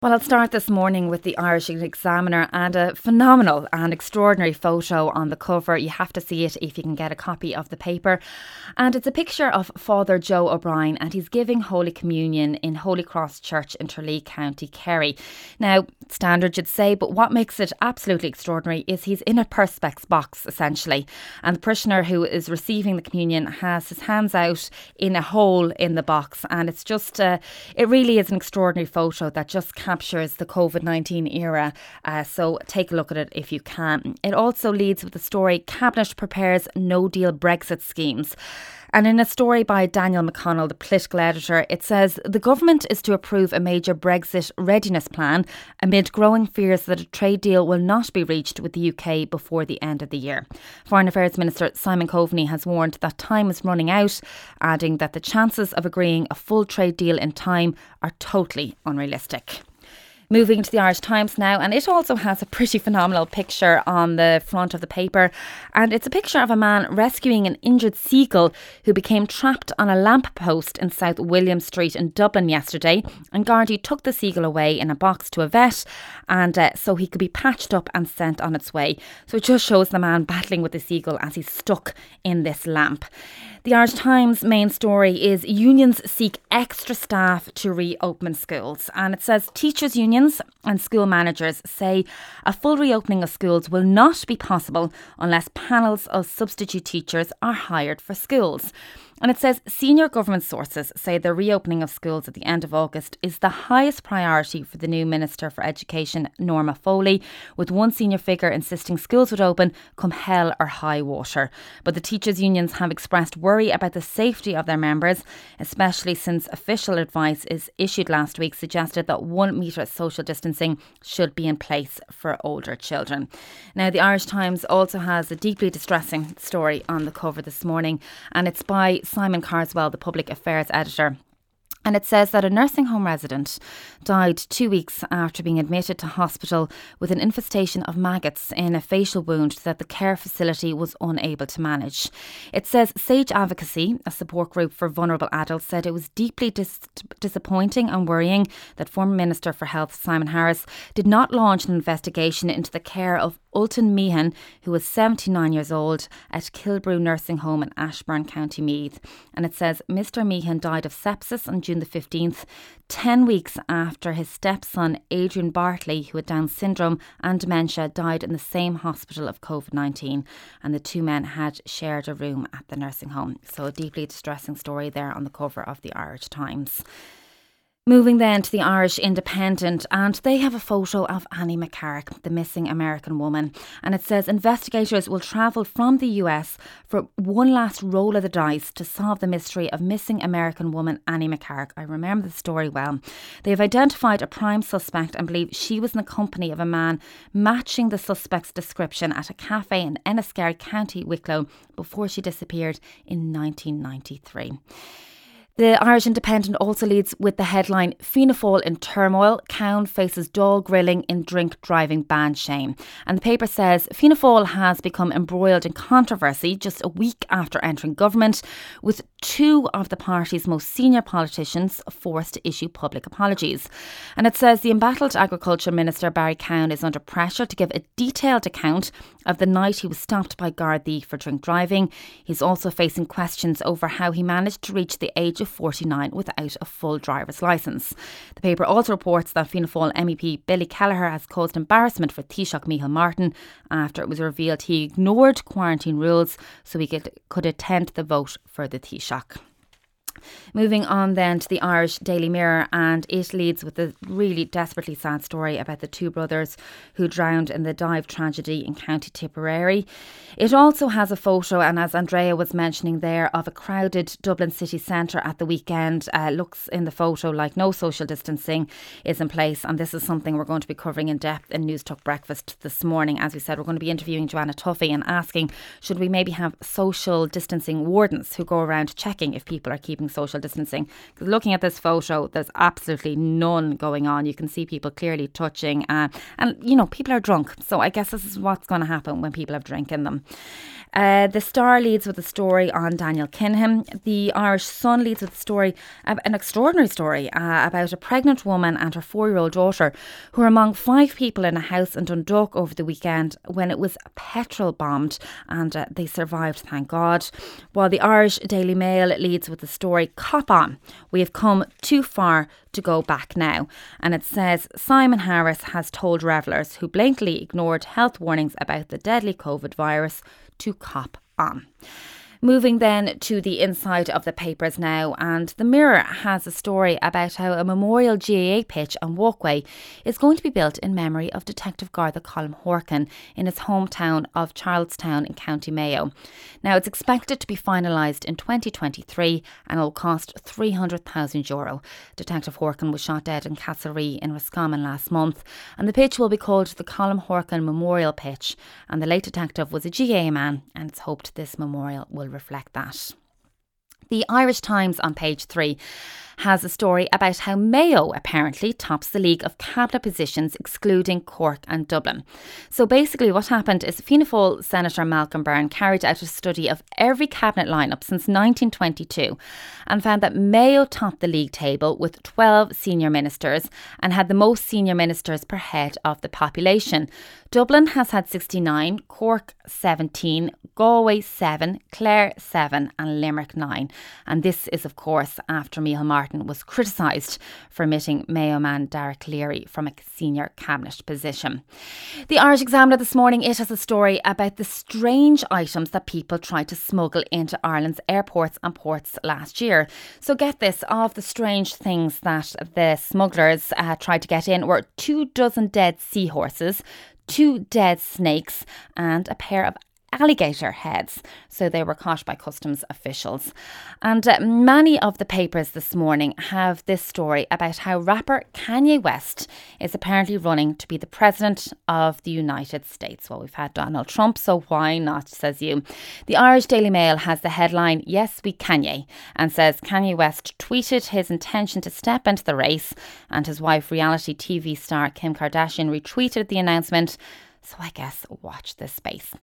Well, I'll start this morning with the Irish Examiner and a phenomenal and extraordinary photo on the cover. You have to see it if you can get a copy of the paper. And it's a picture of Father Joe O'Brien, and he's giving Holy Communion in Holy Cross Church in Tralee, County Kerry. Now, standard you'd say, but what makes it absolutely extraordinary is he's in a Perspex box, essentially. And the parishioner who is receiving the communion has his hands out in a hole in the box. And it's just, it really is an extraordinary photo that just captures the COVID-19 era, so take a look at it if you can. It also leads with the story, Cabinet prepares no-deal Brexit schemes. And in a story by Daniel McConnell, the political editor, it says the government is to approve a major Brexit readiness plan amid growing fears that a trade deal will not be reached with the UK before the end of the year. Foreign Affairs Minister Simon Coveney has warned that time is running out, adding that the chances of agreeing a full trade deal in time are totally unrealistic. Moving to the Irish Times now, and it also has a pretty phenomenal picture on the front of the paper, and it's a picture of a man rescuing an injured seagull who became trapped on a lamppost in South William Street in Dublin yesterday, and Gardaí took the seagull away in a box to a vet, and so he could be patched up and sent on its way. So it just shows the man battling with the seagull as he's stuck in this lamp. The Irish Times main story is unions seek extra staff to reopen schools, and it says teachers' unions and school managers say a full reopening of schools will not be possible unless panels of substitute teachers are hired for schools. And it says senior government sources say the reopening of schools at the end of August is the highest priority for the new Minister for Education, Norma Foley, with one senior figure insisting schools would open come hell or high water. But the teachers' unions have expressed worry about the safety of their members, especially since official advice is issued last week suggested that 1 metre social distancing should be in place for older children. Now, the Irish Times also has a deeply distressing story on the cover this morning, and it's by Simon Carswell, the public affairs editor. And it says that a nursing home resident died 2 weeks after being admitted to hospital with an infestation of maggots in a facial wound that the care facility was unable to manage. It says Sage Advocacy, a support group for vulnerable adults, said it was deeply disappointing and worrying that former Minister for Health Simon Harris did not launch an investigation into the care of Ultan Meehan, who was 79 years old, at Kilbrew Nursing Home in Ashbourne, County Meath. And it says Mr Meehan died of sepsis on June the 15th, 10 weeks after his stepson Adrian Bartley, who had Down syndrome and dementia, died in the same hospital of COVID-19. And the two men had shared a room at the nursing home. So a deeply distressing story there on the cover of the Irish Times. Moving then to the Irish Independent, and they have a photo of Annie McCarrick, the missing American woman. And it says investigators will travel from the US for one last roll of the dice to solve the mystery of missing American woman Annie McCarrick. I remember the story well. They have identified a prime suspect and believe she was in the company of a man matching the suspect's description at a cafe in Enniskerry, County Wicklow, before she disappeared in 1993. The Irish Independent also leads with the headline, Fianna Fáil in turmoil, Cowan faces Dáil grilling in drink driving ban shame. And the paper says Fianna Fáil has become embroiled in controversy just a week after entering government, with two of the party's most senior politicians forced to issue public apologies. And it says the embattled Agriculture Minister Barry Cowan is under pressure to give a detailed account of the night he was stopped by Gardaí for drink driving. He's also facing questions over how he managed to reach the age of 49 without a full driver's licence. The paper also reports that Fianna Fáil MEP Billy Kelleher has caused embarrassment for Taoiseach Micheál Martin after it was revealed he ignored quarantine rules so he could attend the vote for the Taoiseach. Moving on then to the Irish Daily Mirror, and it leads with a really desperately sad story about the two brothers who drowned in the dive tragedy in County Tipperary. It also has a photo, and as Andrea was mentioning there, of a crowded Dublin city centre at the weekend. Looks in the photo like no social distancing is in place, and this is something we're going to be covering in depth in News Talk Breakfast this morning. As we said, we're going to be interviewing Joanna Tuffy and asking, should we maybe have social distancing wardens who go around checking if people are keeping keeping social distancing. Because looking at this photo, there's absolutely none going on. You can see people clearly touching and people are drunk. So I guess this is what's going to happen when people have drink in them. The Star leads with a story on Daniel Kinham. The Irish Sun leads with a story, an extraordinary story about a pregnant woman and her 4-year-old daughter who were among 5 people in a house in Dundalk over the weekend when it was petrol bombed, and they survived, thank God. While the Irish Daily Mail leads with the story Cop On, we have come too far to go back now. And it says Simon Harris has told revellers who blatantly ignored health warnings about the deadly COVID virus to cop on. Moving then to the inside of the papers now, and the Mirror has a story about how a memorial GAA pitch and walkway is going to be built in memory of Detective Garda Colm Horkin in his hometown of Charlestown in County Mayo. Now, it's expected to be finalised in 2023 and it will cost €300,000. Detective Horkin was shot dead in Castlereagh in Roscommon last month, and the pitch will be called the Colm Horkin Memorial Pitch, and the late detective was a GAA man, and it's hoped this memorial will reflect that. The Irish Times on page 3 has a story about how Mayo apparently tops the league of cabinet positions, excluding Cork and Dublin. So basically what happened is Fianna Fáil Senator Malcolm Byrne carried out a study of every cabinet lineup since 1922 and found that Mayo topped the league table with 12 senior ministers and had the most senior ministers per head of the population. Dublin has had 69, Cork 17, Galway 7, Clare 7 and Limerick 9. And this is of course after Micheál Martin was criticised for omitting Mayo man Derek Leary from a senior cabinet position. The Irish Examiner this morning, it has a story about the strange items that people tried to smuggle into Ireland's airports and ports last year. So get this, of the strange things that the smugglers tried to get in were 24 dead seahorses, 2 dead snakes and a pair of alligator heads. So they were caught by customs officials. And many of the papers this morning have this story about how rapper Kanye West is apparently running to be the president of the United States. Well, we've had Donald Trump, so why not, says you. The Irish Daily Mail has the headline, Yes, We Kanye, and says Kanye West tweeted his intention to step into the race, and his wife, reality TV star Kim Kardashian, retweeted the announcement. So I guess watch this space.